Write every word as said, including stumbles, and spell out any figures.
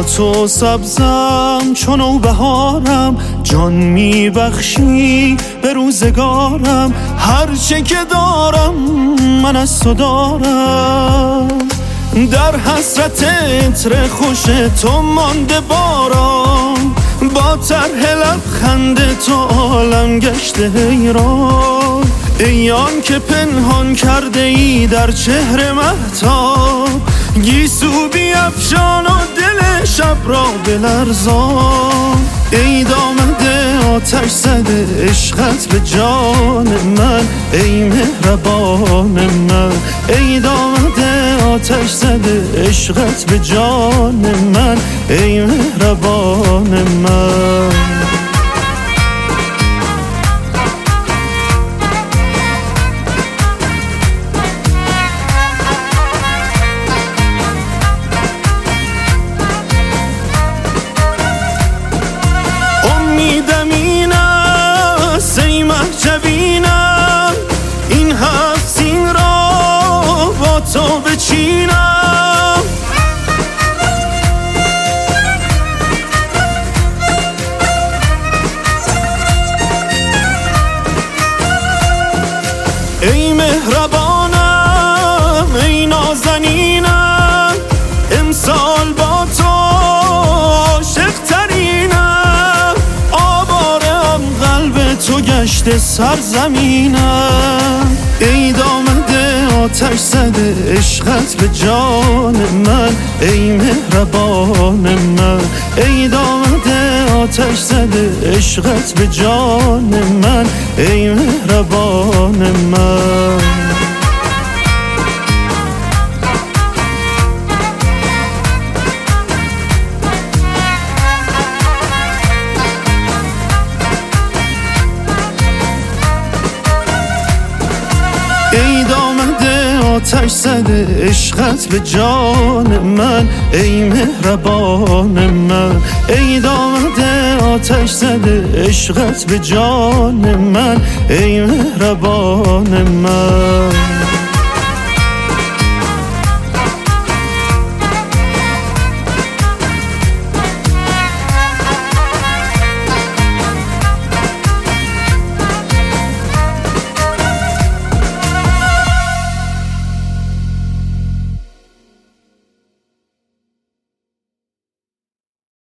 با تو سبزم چون نوبهارم، جان میبخشی به روزگارم. هرچه که دارم من از تو دارم، در حسرت عطر خوش تو مانده بارم. با طرح لبخند تو عالم گشته حیران، ایان که پنهان کرده ای در چهره مهتاب. گیسو بیفشان و دل شب را بلرزان، ای آمده آتش زده عشقت به جان من، ای مهربان من. ای آمده آتش زده عشقت به جان من، ای مهربان من. امیدم این است ای مهجبینم، این هفت سین را با تو بچینم. ای مهربانم ای نازنینم، امسال با تو عاشق ترینم. آوارم قلب تو گشته سرزمینم، ای آمده آتش زده عشقت به جان من، ای مهربان من. ای آمده آتش زده عشقت به جان من، ای مهربان من. ای آمده آتش زده عشقت به جان من، ای مهربان من. ای آمده آتش زده عشقت به جان من، ای مهربان من.